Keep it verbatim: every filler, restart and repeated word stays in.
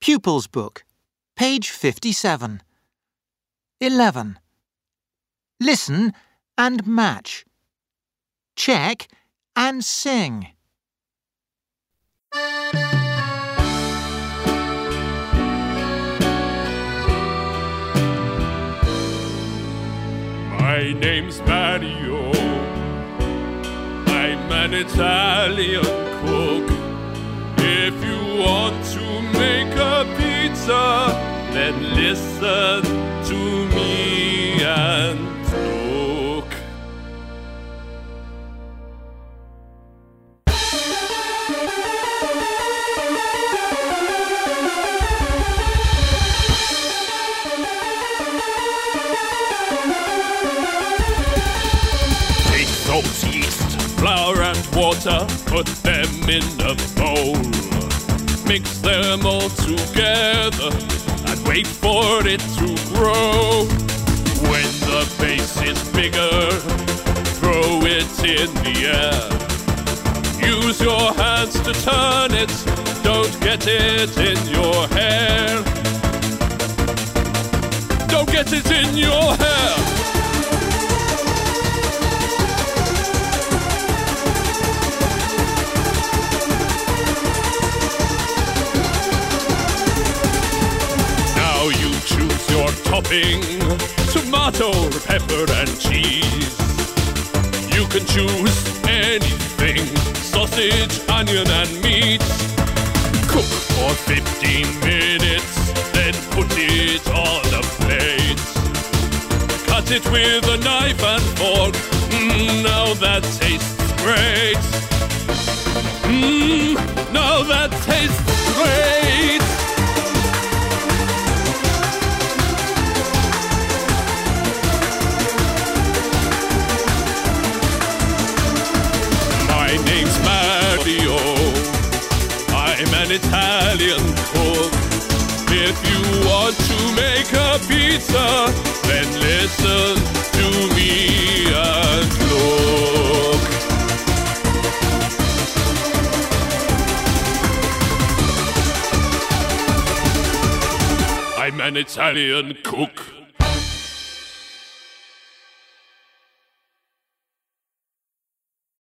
Pupils Book, page fifty-seven. eleven. Listen and match. Check and sing. My name's Mario. I'm an Italian cook. If you want to make a pizza, then listen to me and look. Take those yeast, flour and water, put them in a bowl. Mix them all together and wait for it to grow. When the base is bigger, throw it in the air. Use your hands to turn it, don't get it in your hair. Don't get it in your hair. Topping, tomato, pepper and cheese. You can choose anything, sausage, onion and meat. Cook for fifteen minutes, then put it on a plate. Cut it with a knife and fork, mm, now that tastes great. Mmm, now that tastes great. My name's Mario. I'm an Italian cook. If you want to make a pizza, then listen to me and look. I'm an Italian cook.